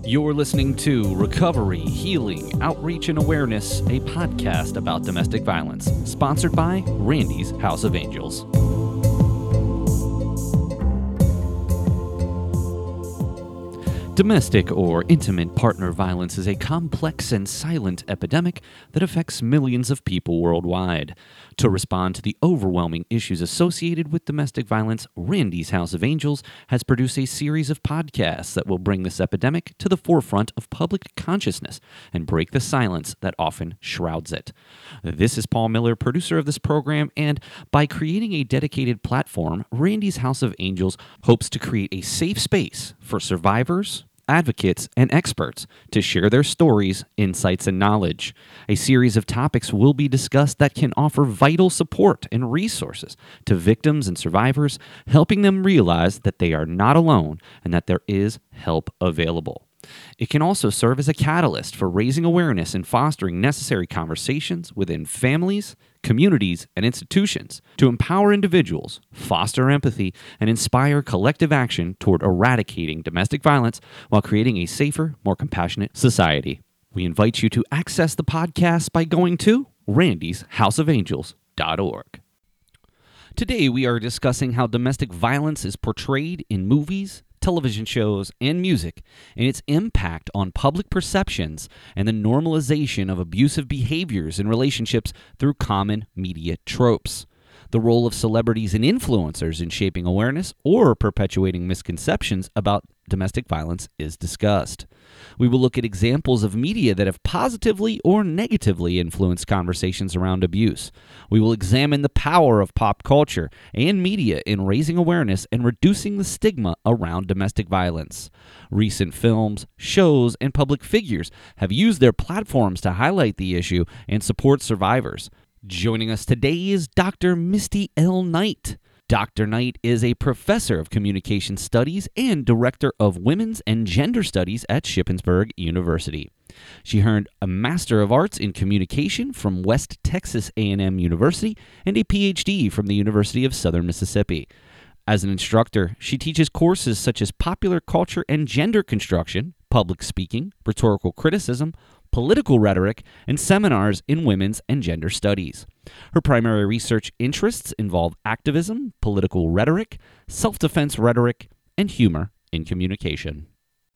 You're listening to Recovery, Healing, Outreach, and Awareness, a podcast about domestic violence, sponsored by Randy's House of Angels. Domestic or intimate partner violence is a complex and silent epidemic that affects millions of people worldwide. To respond to the overwhelming issues associated with domestic violence, Randy's House of Angels has produced a series of podcasts that will bring this epidemic to the forefront of public consciousness and break the silence that often shrouds it. This is Paul Miller, producer of this program, and by creating a dedicated platform, Randy's House of Angels hopes to create a safe space for survivors, advocates, and experts to share their stories, insights, and knowledge. A series of topics will be discussed that can offer vital support and resources to victims and survivors, helping them realize that they are not alone and that there is help available. It can also serve as a catalyst for raising awareness and fostering necessary conversations within families, communities, and institutions to empower individuals, foster empathy, and inspire collective action toward eradicating domestic violence while creating a safer, more compassionate society. We invite you to access the podcast by going to randyshouseofangels.org. Today we are discussing how domestic violence is portrayed in movies, television shows, and music, and its impact on public perceptions and the normalization of abusive behaviors in relationships through common media tropes. The role of celebrities and influencers in shaping awareness or perpetuating misconceptions about domestic violence is discussed. We will look at examples of media that have positively or negatively influenced conversations around abuse. We will examine the power of pop culture and media in raising awareness and reducing the stigma around domestic violence. Recent films, shows, and public figures have used their platforms to highlight the issue and support survivors. Joining us today is Dr. Misty L. Knight. Dr. Knight is a professor of communication studies and director of women's and gender studies at Shippensburg University. She earned a Master of Arts in Communication from West Texas A&M University and a PhD from the University of Southern Mississippi. As an instructor, she teaches courses such as popular culture and gender construction, public speaking, rhetorical criticism, political rhetoric, and seminars in women's and gender studies. Her primary research interests involve activism, political rhetoric, self-defense rhetoric, and humor in communication.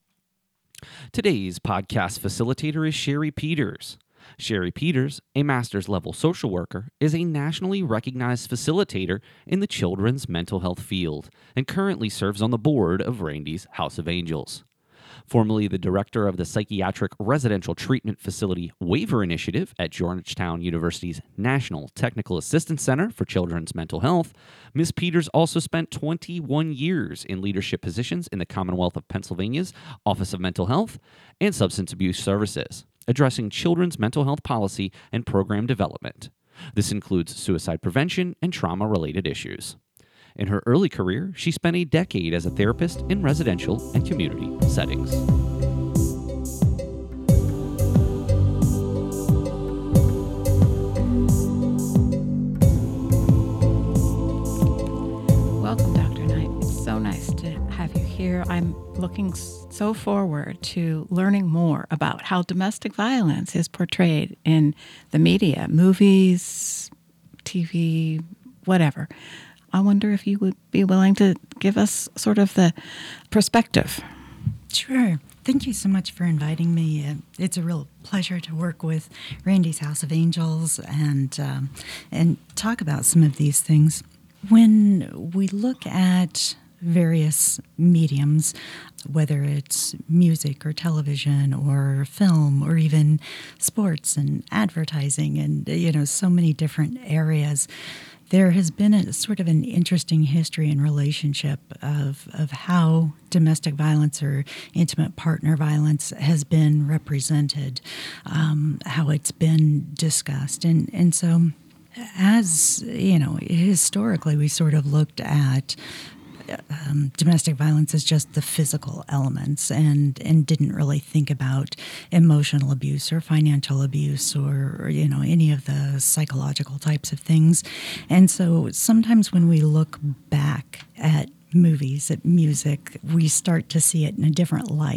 Today's podcast facilitator is Sherry Peters. Sherry Peters, a master's level social worker, is a nationally recognized facilitator in the children's mental health field and currently serves on the board of Randy's House of Angels. Formerly the director of the Psychiatric Residential Treatment Facility Waiver Initiative at Georgetown University's National Technical Assistance Center for Children's Mental Health, Ms. Peters also spent 21 years in leadership positions in the Commonwealth of Pennsylvania's Office of Mental Health and Substance Abuse Services, addressing children's mental health policy and program development. This includes suicide prevention and trauma-related issues. In her early career, she spent a decade as a therapist in residential and community settings. Welcome, Dr. Knight. It's so nice to have you here. I'm looking so forward to learning more about how domestic violence is portrayed in the media, movies, TV, whatever. I wonder if you would be willing to give us sort of the perspective. Sure. Thank you so much for inviting me. It's a real pleasure to work with Randy's House of Angels and talk about some of these things. When we look at various mediums, whether it's music or television or film or even sports and advertising and, so many different areas, there has been a sort of an interesting history and relationship of how domestic violence or intimate partner violence has been represented, how it's been discussed. And so, as, historically we sort of looked at domestic violence as just the physical elements and didn't really think about emotional abuse or financial abuse or any of the psychological types of things. And so sometimes when we look back at movies, at music, we start to see it in a different light.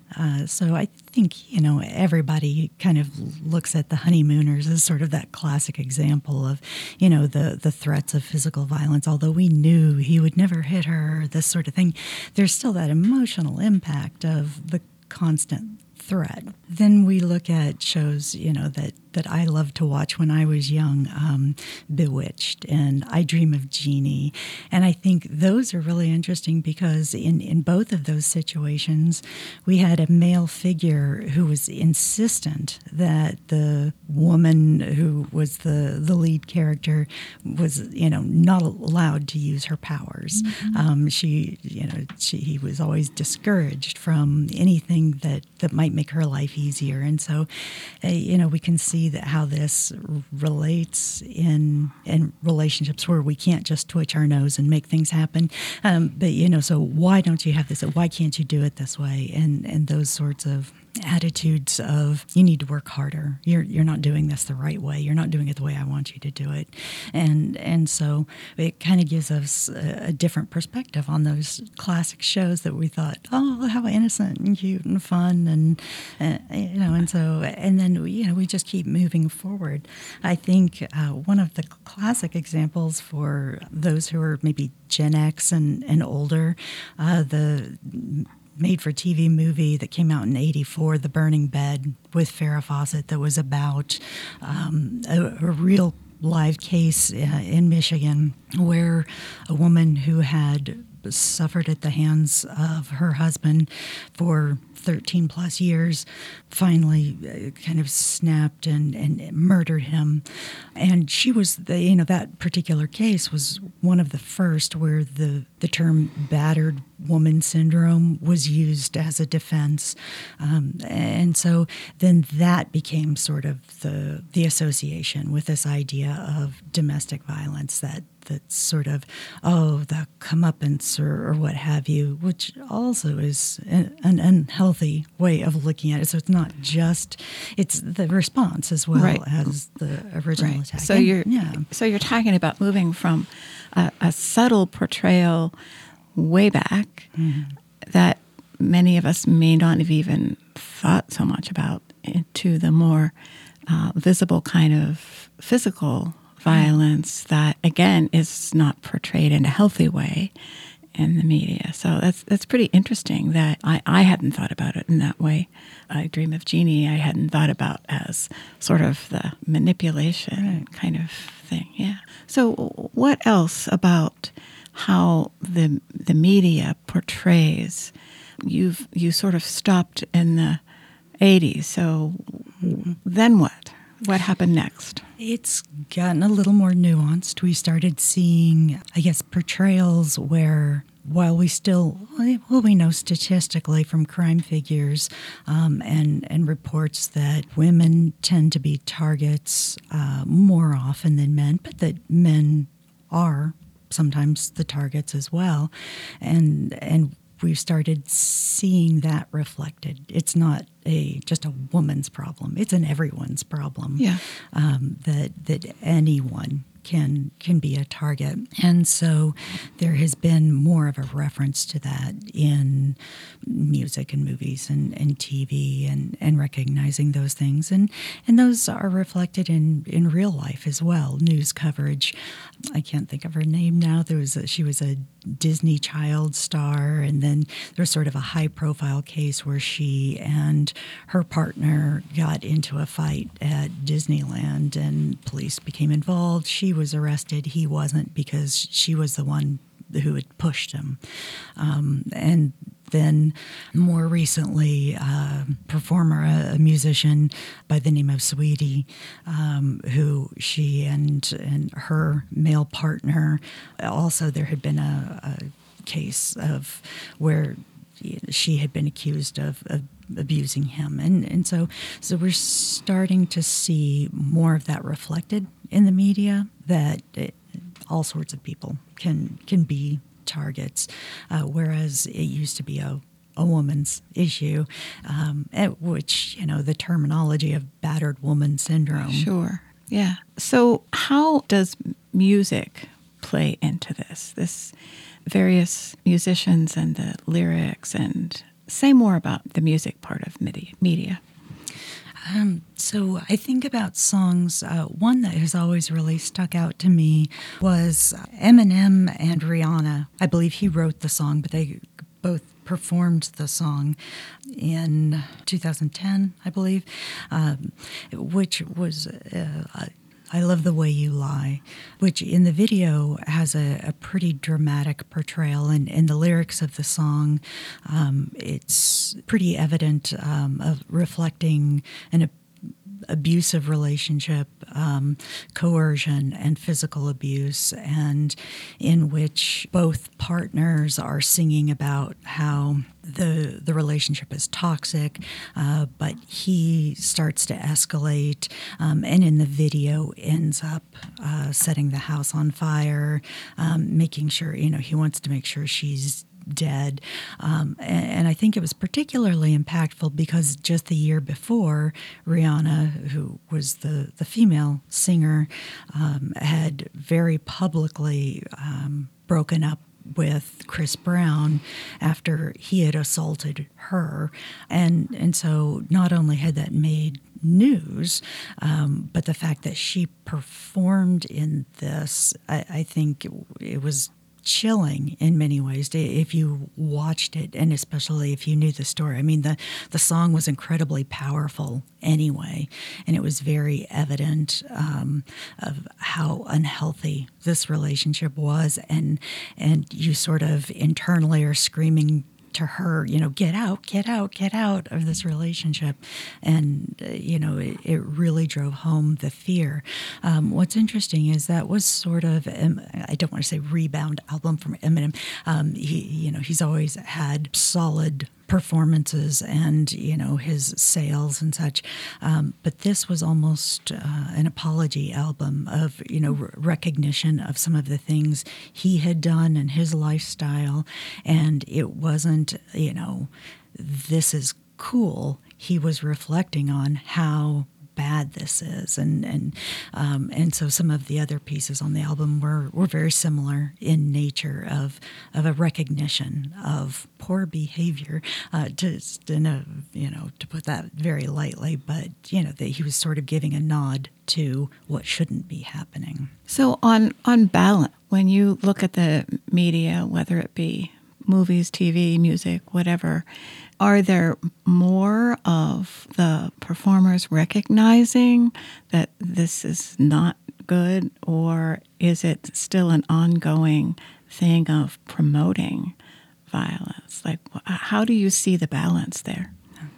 So I think, everybody kind of looks at the Honeymooners as sort of that classic example of, the threats of physical violence. Although we knew he would never hit her, this sort of thing, there's still that emotional impact of the constant threat. Then we look at shows, that I loved to watch when I was young, Bewitched and I Dream of Jeannie. And I think those are really interesting because in both of those situations, we had a male figure who was insistent that the woman who was the lead character was, not allowed to use her powers. Mm-hmm. He was always discouraged from anything that might make her life easier. And so, we can see that how this relates in relationships where we can't just twitch our nose and make things happen. But so why don't you have this? Why can't you do it this way? And those sorts of attitudes of you need to work harder. You're not doing this the right way. You're not doing it the way I want you to do it. And so it kind of gives us a different perspective on those classic shows that we thought, oh, how innocent and cute and fun and then we just keep moving forward. I think one of the classic examples for those who are maybe Gen X and older, the made-for-TV movie that came out in '84, The Burning Bed, with Farrah Fawcett, that was about a real live case in Michigan where a woman who had suffered at the hands of her husband for 13 plus years finally kind of snapped and murdered him. And she was, that particular case was one of the first where the term battered woman syndrome was used as a defense. And so then that became sort of the association with this idea of domestic violence, that's sort of, the comeuppance or what have you, which also is an unhealthy way of looking at it. So it's not just, it's the response as well as the original attack. So you're talking about moving from a subtle portrayal way back that many of us may not have even thought so much about into the more visible kind of physical violence that, again, is not portrayed in a healthy way in the media. So that's pretty interesting that I hadn't thought about it in that way. I Dream of Jeannie I hadn't thought about as sort of the manipulation kind of thing. Yeah. So what else about how the media portrays? You sort of stopped in the 80s. So then what? What happened next? It's gotten a little more nuanced. We started seeing, I guess, portrayals where, while we know statistically from crime figures and reports that women tend to be targets more often than men, but that men are sometimes the targets as well. And we've started seeing that reflected. It's not just a woman's problem. It's an everyone's problem. Yeah. That anyone can be a target. And so there has been more of a reference to that in music and movies and TV and recognizing those things. And those are reflected in real life as well. News coverage. I can't think of her name now. She was a Disney child star, and then there's sort of a high-profile case where she and her partner got into a fight at Disneyland, and police became involved. She was arrested. He wasn't, because she was the one who had pushed him. And then more recently, a performer, a musician by the name of Saweetie, who she and her male partner, also there had been a case of where she had been accused of abusing him. And so we're starting to see more of that reflected in the media, that all sorts of people can be targets, whereas it used to be a woman's issue, at which, the terminology of battered woman syndrome. Sure. Yeah. So how does music play into this various musicians and the lyrics and say more about the music part of media. So I think about songs. One that has always really stuck out to me was Eminem and Rihanna. I believe he wrote the song, but they both performed the song in 2010, I believe, which was I Love the Way You Lie, which in the video has a pretty dramatic portrayal. And in the lyrics of the song, it's pretty evident of reflecting an abusive relationship, coercion, and physical abuse, and in which both partners are singing about how the relationship is toxic, but he starts to escalate, and in the video ends up setting the house on fire, making sure, he wants to make sure she's dead. And I think it was particularly impactful because just the year before, Rihanna, who was the female singer, had very publicly broken up with Chris Brown after he had assaulted her. And so not only had that made news, but the fact that she performed in this, I think it was chilling in many ways if you watched it, and especially if you knew the story. I mean, the song was incredibly powerful anyway, and it was very evident of how unhealthy this relationship was, and you sort of internally are screaming to her, get out, get out, get out of this relationship. And, it really drove home the fear. What's interesting is that was sort of, I don't want to say rebound album from Eminem. He's always had solid performances and, his sales and such. But this was almost an apology album of, recognition of some of the things he had done in his lifestyle. And it wasn't, this is cool. He was reflecting on how bad this is, and so some of the other pieces on the album were very similar in nature of a recognition of poor behavior, just in a to put that very lightly, but that he was sort of giving a nod to what shouldn't be happening. So on balance, when you look at the media, whether it be movies, TV, music, whatever, are there more of the performers recognizing that this is not good, or is it still an ongoing thing of promoting violence? Like, how do you see the balance there?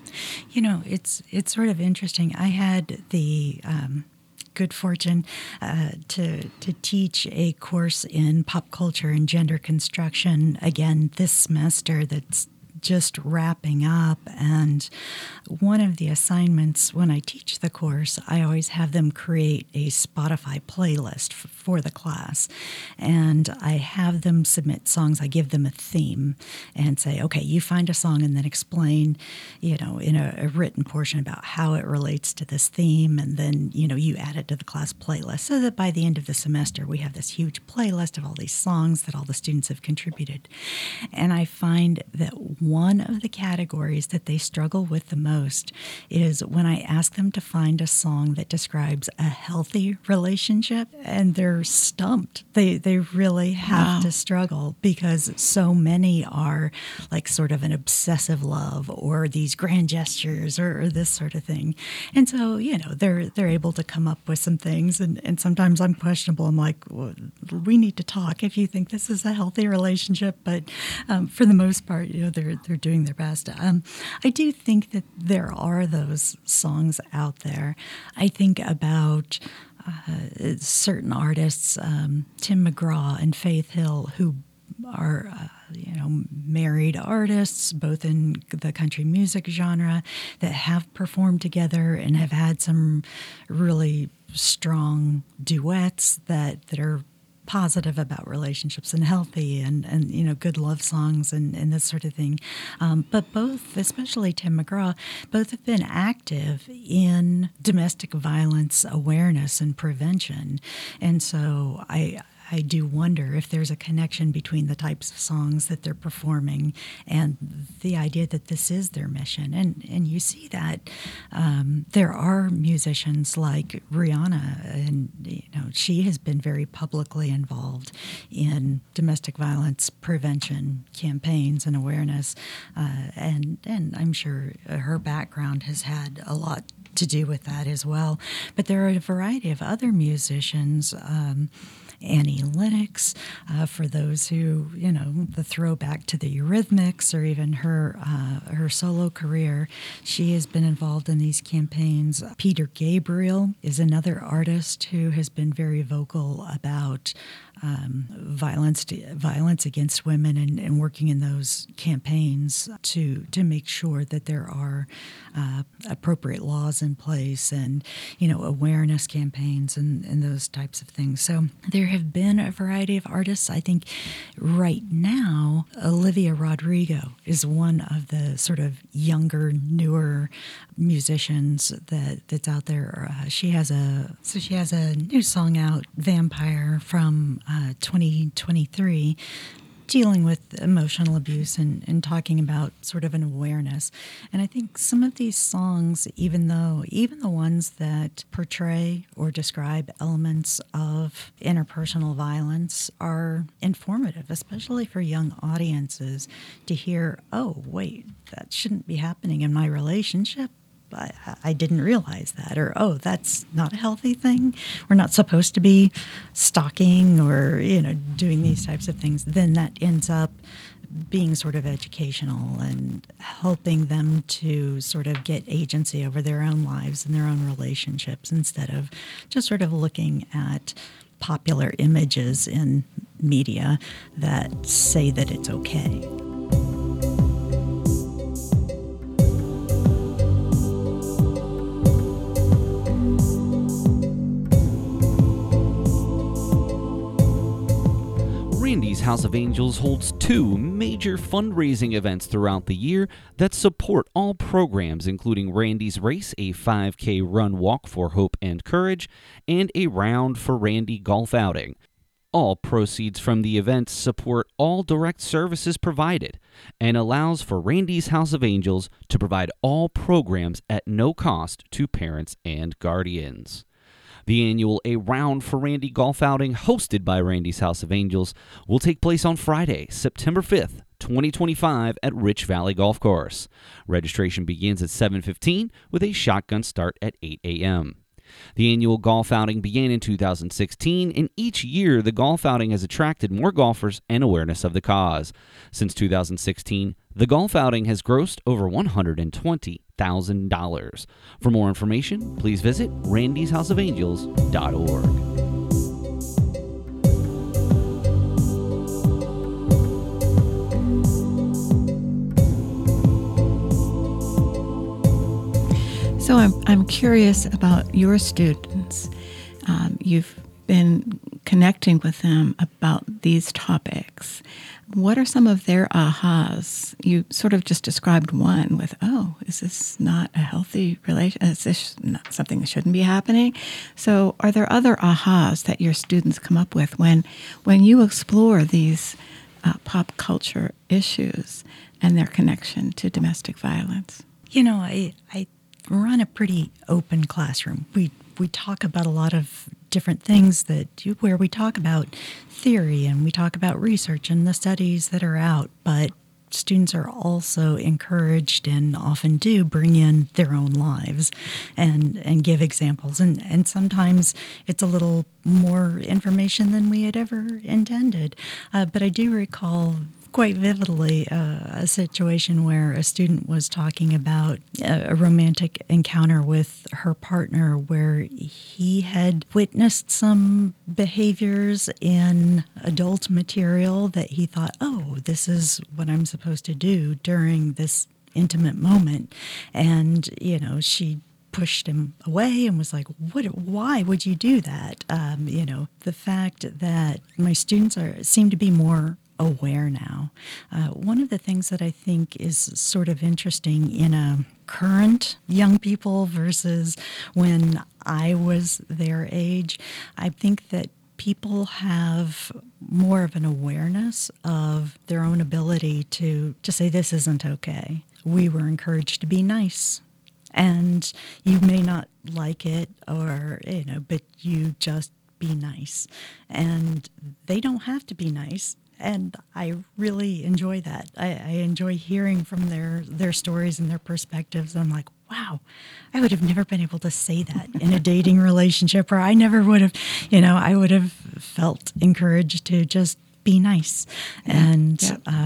It's sort of interesting. I had the good fortune to teach a course in pop culture and gender construction again this semester that's just wrapping up. And one of the assignments when I teach the course, I always have them create a Spotify playlist for the class. And I have them submit songs. I give them a theme and say, okay, you find a song and then explain, in a written portion about how it relates to this theme. And then, you add it to the class playlist so that by the end of the semester, we have this huge playlist of all these songs that all the students have contributed. And I find that one of the categories that they struggle with the most is when I ask them to find a song that describes a healthy relationship, and they're stumped. They really have to struggle because so many are like sort of an obsessive love or these grand gestures or this sort of thing. And so, they're able to come up with some things, and sometimes I'm questionable. I'm like, well, we need to talk if you think this is a healthy relationship. But for the most part, they're doing their best. I do think that there are those songs out there. I think about certain artists, Tim McGraw and Faith Hill, who are married artists, both in the country music genre, that have performed together and have had some really strong duets that are positive about relationships and healthy and good love songs and this sort of thing. But both, especially Tim McGraw, both have been active in domestic violence awareness and prevention. And so I I do wonder if there's a connection between the types of songs that they're performing and the idea that this is their mission. And you see that there are musicians like Rihanna, and she has been very publicly involved in domestic violence prevention campaigns and awareness, and I'm sure her background has had a lot to do with that as well. But there are a variety of other musicians. Annie Lennox, for those who, the throwback to the Eurythmics or even her solo career, she has been involved in these campaigns. Peter Gabriel is another artist who has been very vocal about violence against women and working in those campaigns to make sure that there are appropriate laws in place and awareness campaigns and those types of things. So there have been a variety of artists. I think right now Olivia Rodrigo is one of the sort of younger, newer musicians that's out there. She has a new song out, Vampire, from 2023, dealing with emotional abuse and talking about sort of an awareness. And I think some of these songs, even the ones that portray or describe elements of interpersonal violence, are informative, especially for young audiences, to hear, oh, wait, that shouldn't be happening in my relationship. I didn't realize that, or, oh, that's not a healthy thing. We're not supposed to be stalking or, doing these types of things. Then that ends up being sort of educational and helping them to sort of get agency over their own lives and their own relationships instead of just sort of looking at popular images in media that say that it's okay. Randy's House of Angels holds 2 major fundraising events throughout the year that support all programs, including Randy's Race, a 5K run walk for hope and courage, and a Round for Randy golf outing. All proceeds from the events support all direct services provided and allows for Randy's House of Angels to provide all programs at no cost to parents and guardians. The annual A Round for Randy golf outing, hosted by Randy's House of Angels, will take place on Friday, September 5th, 2025 at Rich Valley Golf Course. Registration begins at 7:15 with a shotgun start at 8 a.m. The annual golf outing began in 2016, and each year the golf outing has attracted more golfers and awareness of the cause. Since 2016, the golf outing has grossed over $120,000. For more information, please visit randyshouseofangels.org. So I'm curious about your students. You've been connecting with them about these topics. What are some of their ahas? You sort of just described one with, oh, is this not a healthy relation? Is this not something that shouldn't be happening? So are there other ahas that your students come up with when you explore these pop culture issues and their connection to domestic violence? I run a pretty open classroom. We talk about a lot of different things where we talk about theory and we talk about research and the studies that are out, but students are also encouraged and often do bring in their own lives and give examples. And sometimes it's a little more information than we had ever intended. But I do recall quite vividly a situation where a student was talking about a romantic encounter with her partner where he had witnessed some behaviors in adult material that he thought, oh, this is what I'm supposed to do during this intimate moment. And, she pushed him away and was like, why would you do that? The fact that my students seem to be more aware now. One of the things that I think is sort of interesting in a current young people versus when I was their age, I think that people have more of an awareness of their own ability to say this isn't okay. We were encouraged to be nice. And you may not like it or, but you just be nice. And they don't have to be nice. And I really enjoy that. I enjoy hearing from their stories and their perspectives. I'm like, wow, I would have never been able to say that in a dating relationship, or I never would have, I would have felt encouraged to just be nice. And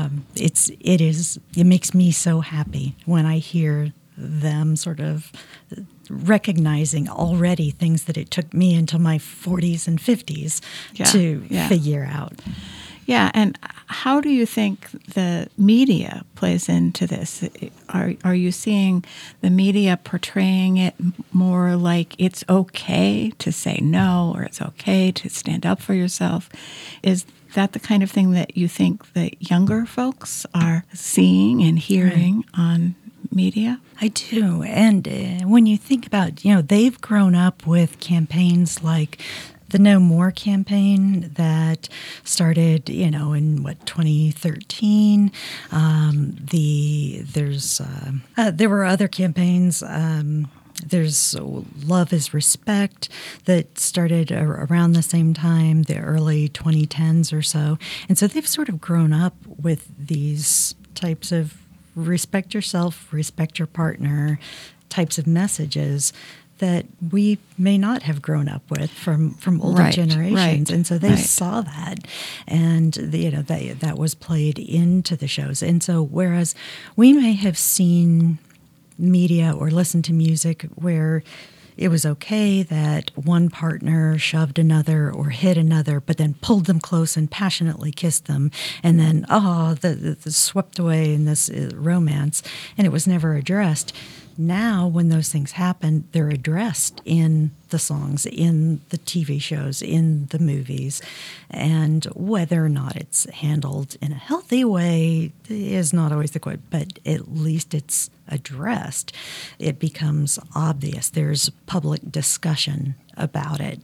it makes me so happy when I hear them sort of recognizing already things that it took me until my 40s and 50s to figure out. Yeah, and how do you think the media plays into this? Are you seeing the media portraying it more like it's okay to say no, or it's okay to stand up for yourself? Is that the kind of thing that you think that younger folks are seeing and hearing on media? I do. And when you think about, they've grown up with campaigns like the No More campaign that started, in 2013. There were other campaigns. There's Love is Respect that started around the same time, the early 2010s or so. And so they've sort of grown up with these types of respect yourself, respect your partner types of messages that we may not have grown up with from older generations. And so they saw that, and that was played into the shows. And so whereas we may have seen media or listened to music where it was okay that one partner shoved another or hit another, but then pulled them close and passionately kissed them, and then, the swept away in this romance, and it was never addressed. Now, when those things happen, they're addressed in the songs, in the TV shows, in the movies. And whether or not it's handled in a healthy way is not always the question, but at least it's addressed. It becomes obvious. There's public discussion about it.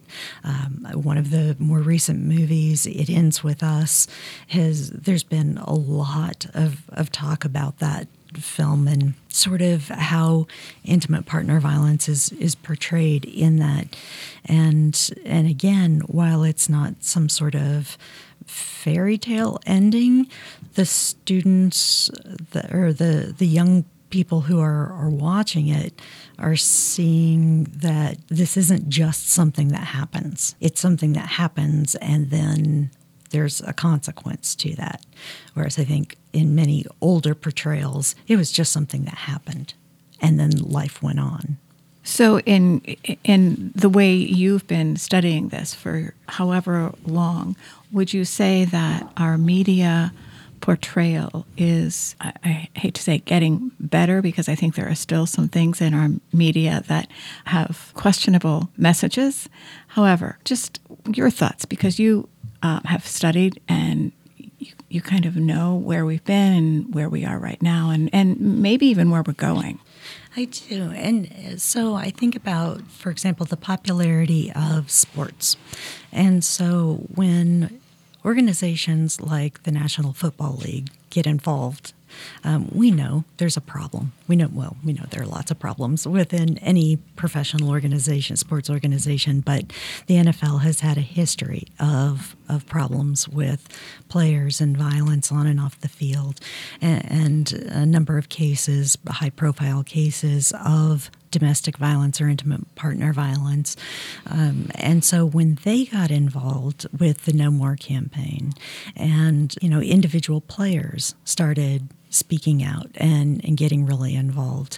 One of the more recent movies, It Ends With Us, there's been a lot of talk about that film and sort of how intimate partner violence is portrayed in that. And again, while it's not some sort of fairy tale ending, the students or the young people who are watching it are seeing that this isn't just something that happens. It's something that happens and then there's a consequence to that. Whereas I think in many older portrayals, it was just something that happened and then life went on. So in the way you've been studying this for however long, would you say that our media portrayal is, I hate to say getting better, because I think there are still some things in our media that have questionable messages. However, just your thoughts, because you have studied and you kind of know where we've been and where we are right now, and maybe even where we're going. I do. And so I think about, for example, the popularity of sports. And so when organizations like the National Football League get involved, we know there's a problem. We know there are lots of problems within any professional organization, sports organization, but the NFL has had a history of problems with players and violence on and off the field, and a number of cases, high-profile cases of domestic violence or intimate partner violence. And so when they got involved with the No More campaign, and individual players started speaking out and getting really involved.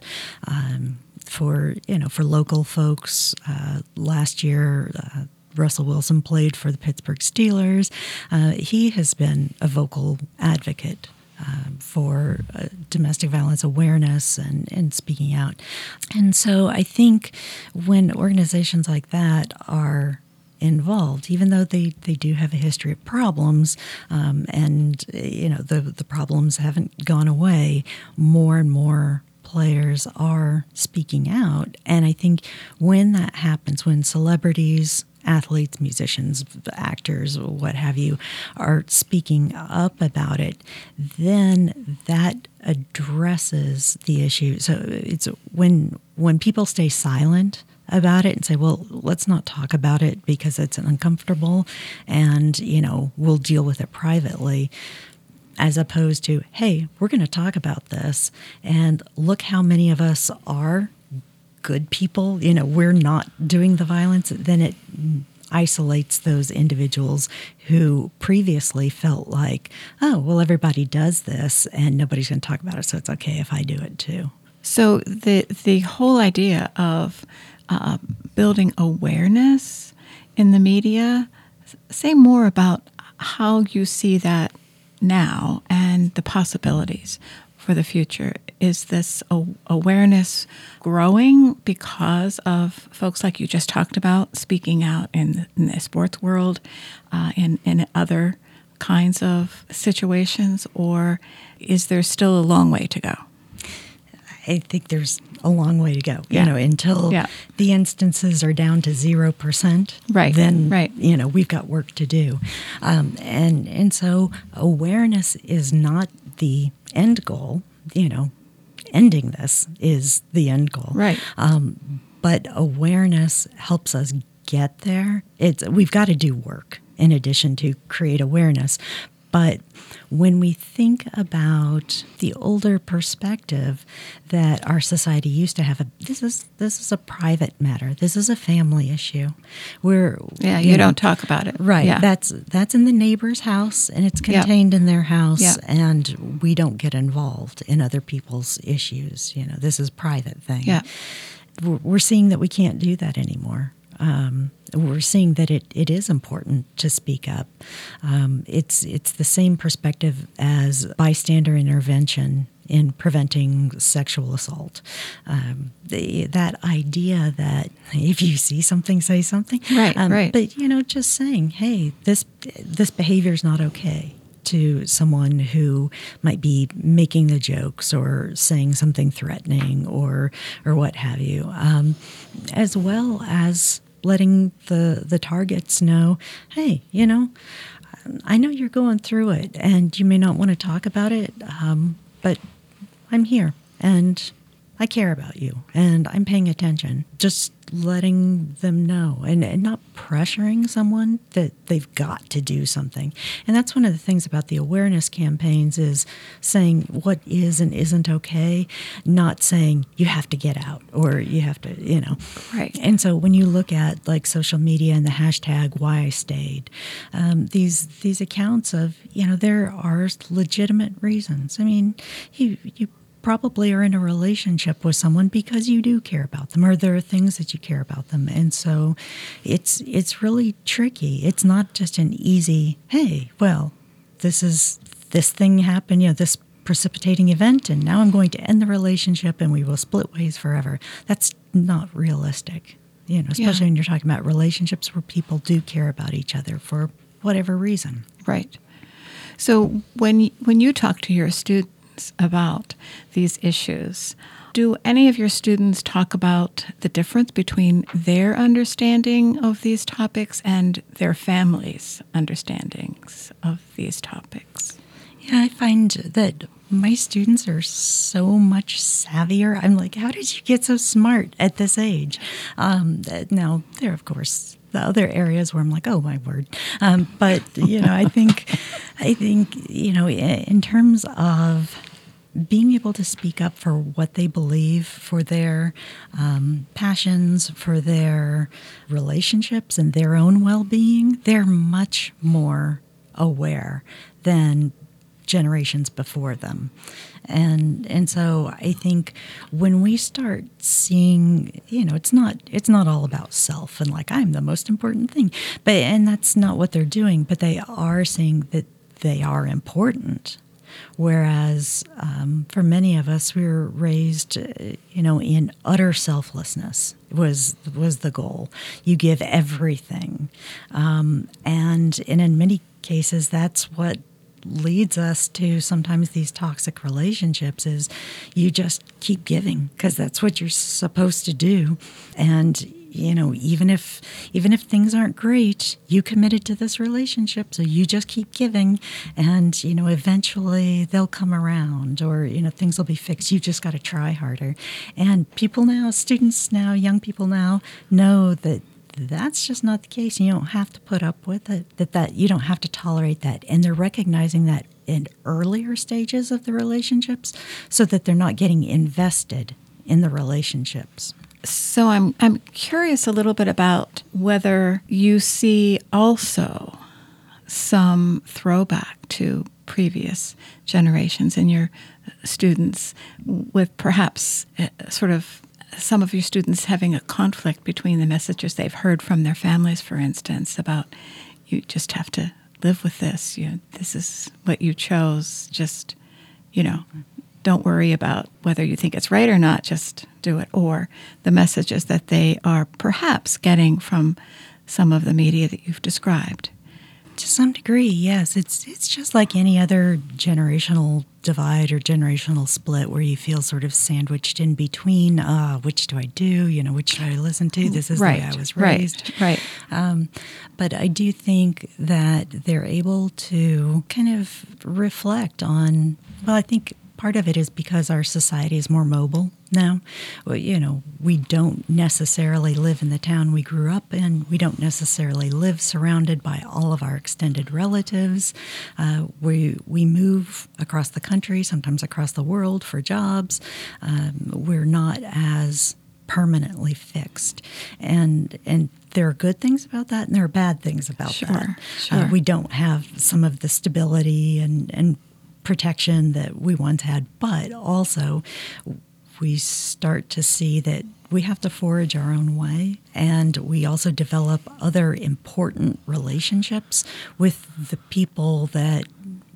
For local folks, last year, Russell Wilson played for the Pittsburgh Steelers. He has been a vocal advocate for domestic violence awareness and speaking out. And so I think when organizations like that are involved, even though they do have a history of problems, and the problems haven't gone away, more and more players are speaking out. And I think when that happens, when celebrities athletes, musicians, actors, what have you, are speaking up about it, then that addresses the issue. So it's when people stay silent about it and say, well, let's not talk about it because it's uncomfortable and, we'll deal with it privately, as opposed to, hey, we're going to talk about this and look how many of us are good people, we're not doing the violence, then it isolates those individuals who previously felt like, oh, well, everybody does this and nobody's going to talk about it, so it's okay if I do it too. So the whole idea of building awareness in the media, say more about how you see that now and the possibilities for the future. Is this awareness growing because of folks like you just talked about speaking out in the sports world, in other kinds of situations, or is there still a long way to go? I think there's a long way to go, until the instances are down to 0%. Right. Then, right. We've got work to do. And so awareness is not the end goal, ending this is the end goal. Right. But awareness helps us get there. We've got to do work in addition to create awareness. But when we think about the older perspective that our society used to have, this is a private matter. This is a family issue. You don't talk about it. Right. Yeah. That's in the neighbor's house, and it's contained in their house, and we don't get involved in other people's issues. This is a private thing. Yeah. We're seeing that we can't do that anymore. We're seeing that it is important to speak up. It's the same perspective as bystander intervention in preventing sexual assault. That idea that if you see something, say something. Right, right. But, just saying, hey, this behavior is not okay to someone who might be making the jokes or saying something threatening or what have you, as well as letting the targets know, hey, I know you're going through it and you may not want to talk about it, but I'm here and I care about you and I'm paying attention. Just letting them know and not pressuring someone that they've got to do something. And that's one of the things about the awareness campaigns is saying what is and isn't okay, not saying you have to get out or you have to, Right. And so when you look at like social media and the hashtag why I stayed, these accounts of, there are legitimate reasons. I mean, you probably are in a relationship with someone because you do care about them, or there are things that you care about them. And so it's really tricky. It's not just an easy, hey, well, this thing happened, this precipitating event, and now I'm going to end the relationship and we will split ways forever. That's not realistic, especially when you're talking about relationships where people do care about each other for whatever reason. Right. So when you talk to your students about these issues, do any of your students talk about the difference between their understanding of these topics and their families' understandings of these topics? Yeah, I find that my students are so much savvier. I'm like, how did you get so smart at this age? Now, there, of course, the other areas where I'm like, oh my word. But I think in terms of being able to speak up for what they believe, for their passions, for their relationships and their own well-being, they're much more aware than generations before them. And so I think when we start seeing, it's not all about self and like I'm the most important thing, and that's not what they're doing, but they are seeing that they are important. Whereas for many of us, we were raised, in utter selflessness was the goal. You give everything, and in many cases, that's what leads us to sometimes these toxic relationships. Is you just keep giving because that's what you're supposed to do, and even if things aren't great, you committed to this relationship, so you just keep giving, and eventually they'll come around, or things will be fixed. You've just got to try harder. And people now, students now, young people now know that that's just not the case. You don't have to put up with it, that you don't have to tolerate that. And they're recognizing that in earlier stages of the relationships, so that they're not getting invested in the relationships. So I'm curious a little bit about whether you see also some throwback to previous generations in your students, with perhaps sort of some of your students having a conflict between the messages they've heard from their families, for instance, about you just have to live with this. This is what you chose. Just, don't worry about whether you think it's right or not. Just do it. Or the messages that they are perhaps getting from some of the media that you've described. To some degree, yes. It's just like any other generational divide or generational split, where you feel sort of sandwiched in between. Which do I do? Which do I listen to? This is the way I was raised. Right. But I do think that they're able to kind of reflect on. Well, I think part of it is because our society is more mobile now. We don't necessarily live in the town we grew up in. We don't necessarily live surrounded by all of our extended relatives. We move across the country, sometimes across the world for jobs. We're not as permanently fixed. And there are good things about that, and there are bad things about that. Sure. We don't have some of the stability and protection that we once had, but also we start to see that we have to forge our own way, and we also develop other important relationships with the people that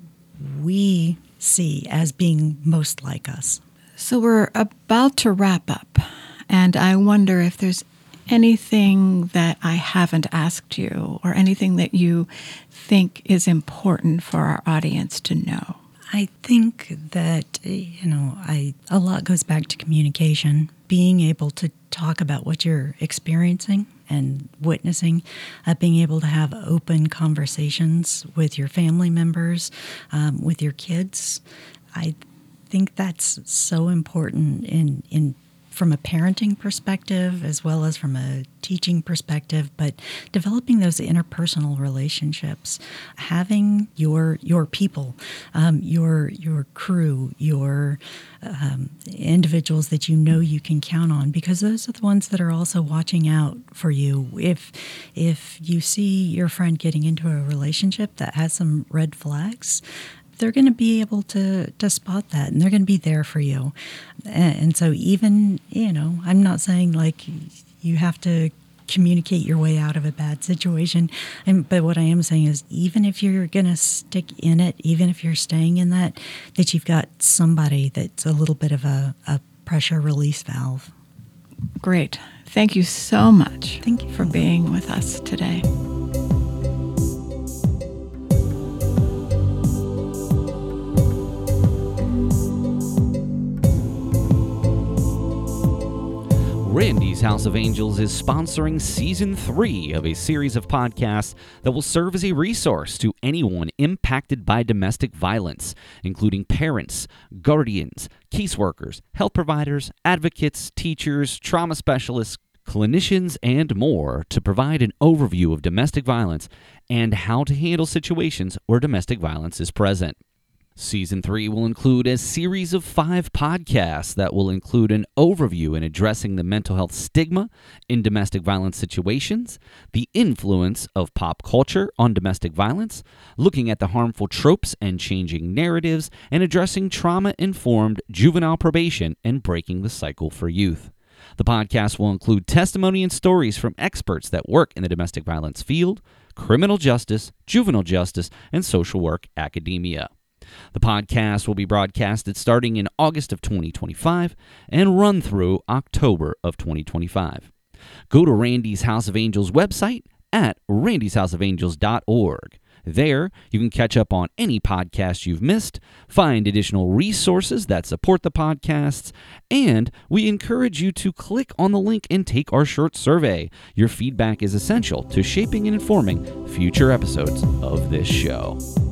we see as being most like us. So we're about to wrap up, and I wonder if there's anything that I haven't asked you, or anything that you think is important for our audience to know. I think that, a lot goes back to communication, being able to talk about what you're experiencing and witnessing, being able to have open conversations with your family members, with your kids. I think that's so important in from a parenting perspective as well as from a teaching perspective, but developing those interpersonal relationships, having your people, your crew, your individuals that you can count on, because those are the ones that are also watching out for you. If you see your friend getting into a relationship that has some red flags, they're going to be able to spot that, and they're going to be there for you. And so even, I'm not saying like you have to communicate your way out of a bad situation. But what I am saying is, even if you're going to stick in it, even if you're staying in that you've got somebody that's a little bit of a pressure release valve. Great. Thank you so much. Thank you for being with us today. Randy's House of Angels is sponsoring Season 3 of a series of podcasts that will serve as a resource to anyone impacted by domestic violence, including parents, guardians, caseworkers, health providers, advocates, teachers, trauma specialists, clinicians, and more, to provide an overview of domestic violence and how to handle situations where domestic violence is present. Season 3 will include a series of 5 podcasts that will include an overview in addressing the mental health stigma in domestic violence situations, the influence of pop culture on domestic violence, looking at the harmful tropes and changing narratives, and addressing trauma-informed juvenile probation and breaking the cycle for youth. The podcast will include testimony and stories from experts that work in the domestic violence field, criminal justice, juvenile justice, and social work academia. The podcast will be broadcasted starting in August of 2025 and run through October of 2025. Go to Randy's House of Angels website at randyshouseofangels.org. There, you can catch up on any podcast you've missed, find additional resources that support the podcasts, and we encourage you to click on the link and take our short survey. Your feedback is essential to shaping and informing future episodes of this show.